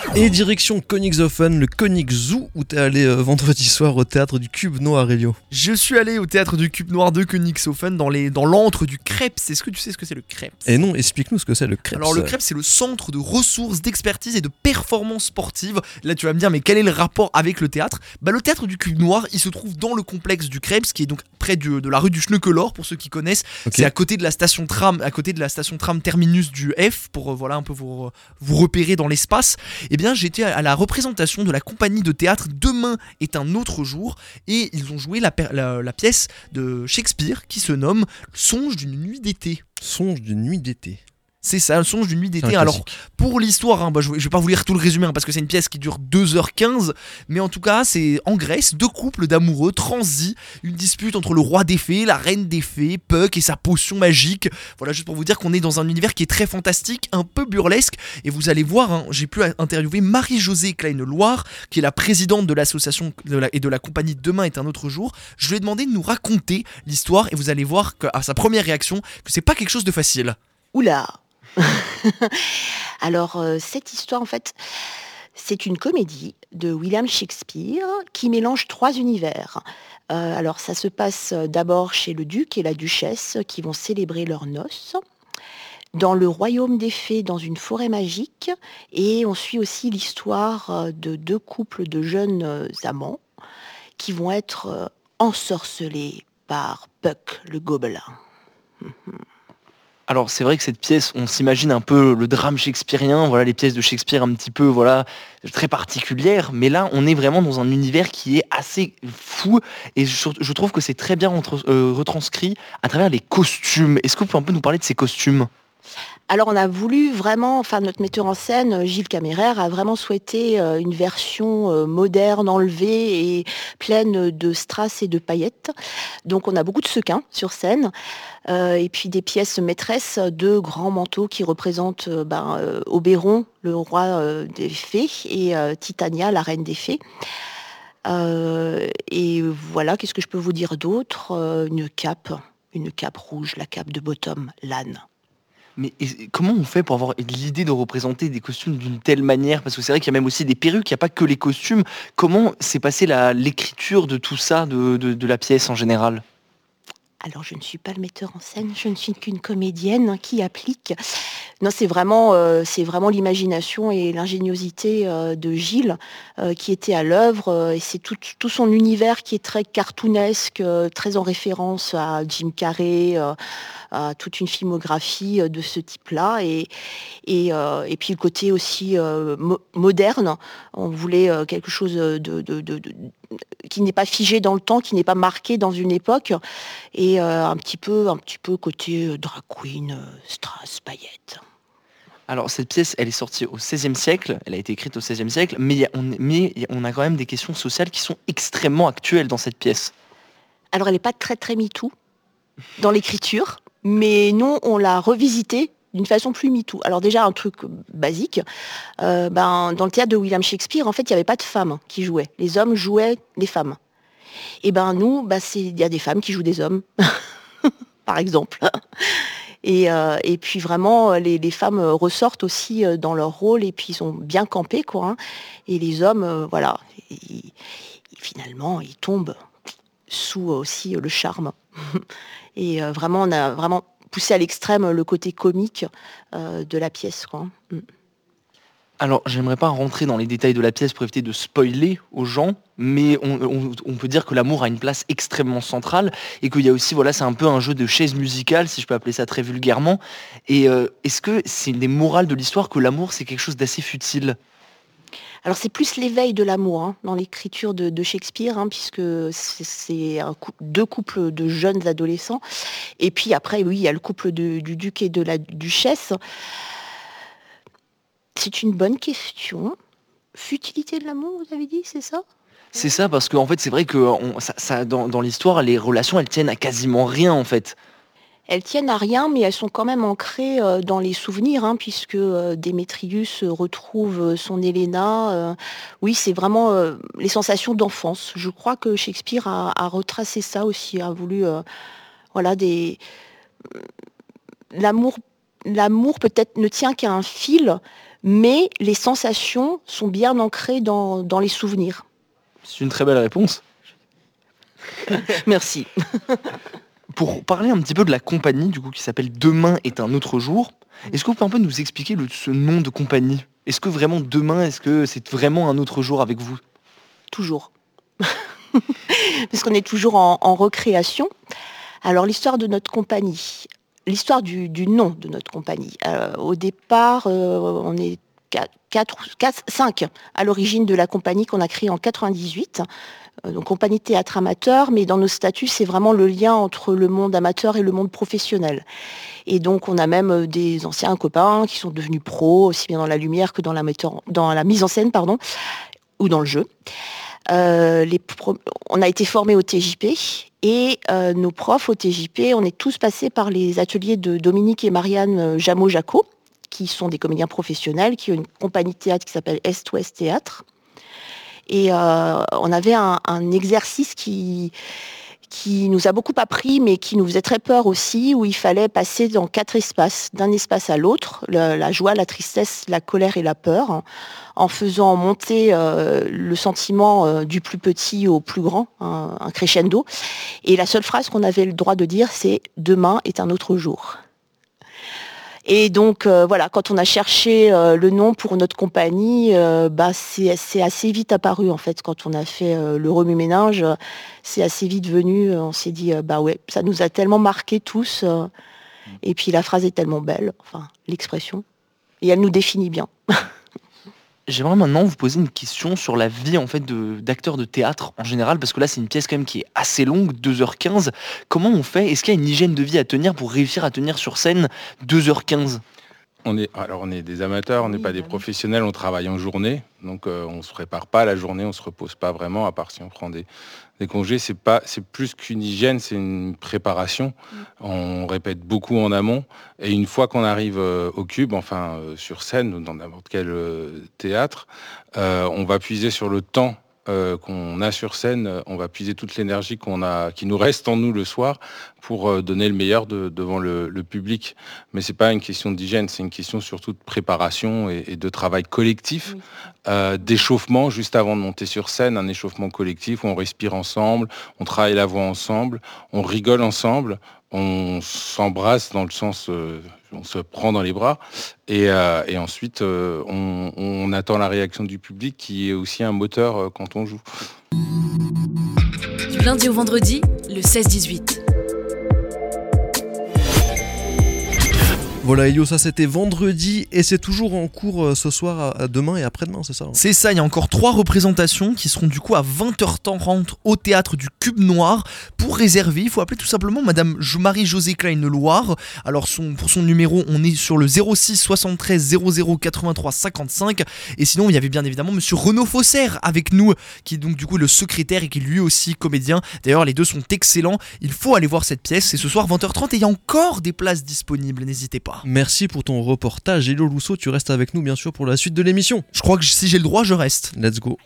Et direction Königshofen, le König Zoo, où t'es allé vendredi soir au théâtre du Cube Noir, Elio. Je suis allé au théâtre du Cube Noir de Königshofen dans l'antre du Krebs. Est-ce que tu sais ce que c'est le Krebs ? Et non, explique-nous ce que c'est le Krebs. Alors le Krebs, c'est le centre de ressources, d'expertise et de performance sportive. Là tu vas me dire, mais quel est le rapport avec le théâtre ? Bah le théâtre du Cube Noir, il se trouve dans le complexe du Krebs, qui est donc près de la rue du Schnöckelor, pour ceux qui connaissent. Okay. C'est à côté de la station tram, terminus du F, pour voilà un peu vous repérer dans l'espace. Et bien j'étais à la représentation de la compagnie de théâtre Demain est un autre jour, et ils ont joué la pièce de Shakespeare qui se nomme Songe d'une nuit d'été. Songe d'une nuit d'été. C'est ça, le songe d'une nuit d'été. Alors, pour l'histoire, je vais pas vous lire tout le résumé parce que c'est une pièce qui dure 2h15, mais en tout cas, c'est en Grèce, deux couples d'amoureux transis, une dispute entre le roi des fées, la reine des fées, Puck et sa potion magique. Voilà, juste pour vous dire qu'on est dans un univers qui est très fantastique, un peu burlesque, et vous allez voir, j'ai pu interviewer Marie-Josée Klein-Loire, qui est la présidente de l'association et de la compagnie Demain est un autre jour. Je lui ai demandé de nous raconter l'histoire, et vous allez voir à sa première réaction que c'est pas quelque chose de facile. Oula. Alors, cette histoire, en fait, c'est une comédie de William Shakespeare qui mélange 3 univers. Alors, ça se passe d'abord chez le duc et la duchesse qui vont célébrer leurs noces, dans le royaume des fées, dans une forêt magique, et on suit aussi l'histoire de 2 couples de jeunes amants qui vont être ensorcelés par Puck, le gobelin. Alors c'est vrai que cette pièce, on s'imagine un peu le drame shakespearien, voilà les pièces de Shakespeare un petit peu voilà très particulières, mais là on est vraiment dans un univers qui est assez fou et je trouve que c'est très bien retranscrit à travers les costumes. Est-ce que vous pouvez un peu nous parler de ces costumes ? Alors on a voulu vraiment, notre metteur en scène, Gilles Caméraire, a vraiment souhaité une version moderne, enlevée et pleine de strass et de paillettes. Donc on a beaucoup de sequins sur scène, et puis des pièces maîtresses, 2 grands manteaux qui représentent Oberon, le roi des fées, et Titania, la reine des fées. Et voilà, qu'est-ce que je peux vous dire d'autre ? Une cape rouge, la cape de Bottom, l'âne. Mais comment on fait pour avoir l'idée de représenter des costumes d'une telle manière ? Parce que c'est vrai qu'il y a même aussi des perruques, il n'y a pas que les costumes. Comment s'est passée l'écriture de tout ça, de la pièce en général ? Alors, je ne suis pas le metteur en scène, je ne suis qu'une comédienne qui applique. Non, c'est vraiment l'imagination et l'ingéniosité de Gilles qui était à l'œuvre. Et c'est tout son univers qui est très cartoonesque, très en référence à Jim Carrey, à toute une filmographie de ce type-là. Et puis le côté aussi moderne. On voulait quelque chose qui n'est pas figé dans le temps, qui n'est pas marqué dans une époque, et un petit peu côté drag queen, strass, paillettes. Alors cette pièce, elle est sortie au XVIe siècle, elle a été écrite au XVIe siècle, mais on a quand même des questions sociales qui sont extrêmement actuelles dans cette pièce. Alors elle n'est pas très très MeToo dans l'écriture, mais nous on l'a revisitée d'une façon plus MeToo. Alors déjà, un truc basique, dans le théâtre de William Shakespeare, en fait, il n'y avait pas de femmes qui jouaient. Les hommes jouaient les femmes. Et nous, il y a des femmes qui jouent des hommes, par exemple. Et puis vraiment, les femmes ressortent aussi dans leur rôle, et puis ils sont bien campés, quoi. Hein. Et les hommes, finalement, ils tombent sous aussi le charme. Et vraiment, on a vraiment poussé à l'extrême le côté comique de la pièce, quoi. Alors, j'aimerais pas rentrer dans les détails de la pièce pour éviter de spoiler aux gens, mais on peut dire que l'amour a une place extrêmement centrale et qu'il y a aussi, c'est un peu un jeu de chaise musicale, si je peux appeler ça très vulgairement. Et est-ce que c'est une des morales de l'histoire que l'amour, c'est quelque chose d'assez futile ? Alors c'est plus l'éveil de l'amour dans l'écriture de Shakespeare, puisque c'est 2 couples de jeunes adolescents. Et puis après, oui, il y a le couple du duc et de la duchesse. C'est une bonne question. Futilité de l'amour, vous avez dit, c'est ça ? C'est ça, parce qu'en fait, c'est vrai que dans l'histoire, les relations, elles tiennent à quasiment rien, en fait. Elles tiennent à rien, mais elles sont quand même ancrées dans les souvenirs, puisque Démétrius retrouve son Héléna. Oui, c'est vraiment les sensations d'enfance. Je crois que Shakespeare a retracé ça aussi, a voulu l'amour l'amour peut-être ne tient qu'à un fil, mais les sensations sont bien ancrées dans les souvenirs. C'est une très belle réponse. Merci. Pour parler un petit peu de la compagnie, du coup, qui s'appelle Demain est un autre jour, est-ce que vous pouvez un peu nous expliquer ce nom de compagnie ? Est-ce que vraiment demain, est-ce que c'est vraiment un autre jour avec vous ? Toujours. Parce qu'on est toujours en recréation. Alors l'histoire de notre compagnie, l'histoire du nom de notre compagnie. Au départ, on est 5 à l'origine de la compagnie qu'on a créée en 98. Donc compagnie théâtre amateur, mais dans nos statuts, c'est vraiment le lien entre le monde amateur et le monde professionnel. Et donc on a même des anciens copains qui sont devenus pros, aussi bien dans la lumière que dans la mise en scène, ou dans le jeu. On a été formés au TJP et nos profs au TJP, on est tous passés par les ateliers de Dominique et Marianne Jameau-Jacot, qui sont des comédiens professionnels, qui ont une compagnie de théâtre qui s'appelle Est-Ouest Théâtre. Et on avait un exercice qui nous a beaucoup appris, mais qui nous faisait très peur aussi, où il fallait passer dans 4 espaces, d'un espace à l'autre, la joie, la tristesse, la colère et la peur, en faisant monter le sentiment du plus petit au plus grand, un crescendo. Et la seule phrase qu'on avait le droit de dire, c'est « Demain est un autre jour ». Et donc voilà, quand on a cherché le nom pour notre compagnie, c'est assez vite apparu en fait. Quand on a fait le remue-ménage, c'est assez vite venu. On s'est dit ouais, ça nous a tellement marqué tous. Et puis la phrase est tellement belle, enfin l'expression, et elle nous définit bien. J'aimerais maintenant vous poser une question sur la vie en fait d'acteurs de théâtre en général, parce que là c'est une pièce quand même qui est assez longue, 2h15. Comment on fait ? Est-ce qu'il y a une hygiène de vie à tenir pour réussir à tenir sur scène 2h15 ? On est des amateurs, on n'est pas des professionnels, on travaille en journée, donc on ne se prépare pas à la journée, on ne se repose pas vraiment, à part si on prend des congés. C'est plus qu'une hygiène, c'est une préparation. On répète beaucoup en amont, et une fois qu'on arrive au Cube, sur scène ou dans n'importe quel théâtre, on va puiser sur le temps qu'on a sur scène, on va puiser toute l'énergie qui nous reste en nous le soir pour donner le meilleur devant le public. Mais c'est pas une question d'hygiène, c'est une question surtout de préparation et de travail collectif, d'échauffement juste avant de monter sur scène, un échauffement collectif où on respire ensemble, on travaille la voix ensemble, on rigole ensemble, on s'embrasse dans le sens, on se prend dans les bras, et ensuite on attend la réaction du public qui est aussi un moteur quand on joue. Du lundi au vendredi, le 16-18. Voilà Elio, ça c'était vendredi et c'est toujours en cours ce soir, à demain et après-demain, c'est ça ? C'est ça, il y a encore 3 représentations qui seront du coup à 20h30 au théâtre du Cube Noir. Pour réserver, il faut appeler tout simplement Madame Marie-Josée Klein-Loire. Alors pour son numéro, on est sur le 06 73 00 83 55. Et sinon, il y avait bien évidemment Monsieur Renaud Fosser avec nous, qui est donc du coup le secrétaire et qui est lui aussi comédien. D'ailleurs, les deux sont excellents. Il faut aller voir cette pièce. C'est ce soir 20h30 et il y a encore des places disponibles, n'hésitez pas. Merci pour ton reportage. Elio Lousseau, tu restes avec nous bien sûr pour la suite de l'émission. Je crois que si j'ai le droit, je reste. Let's go.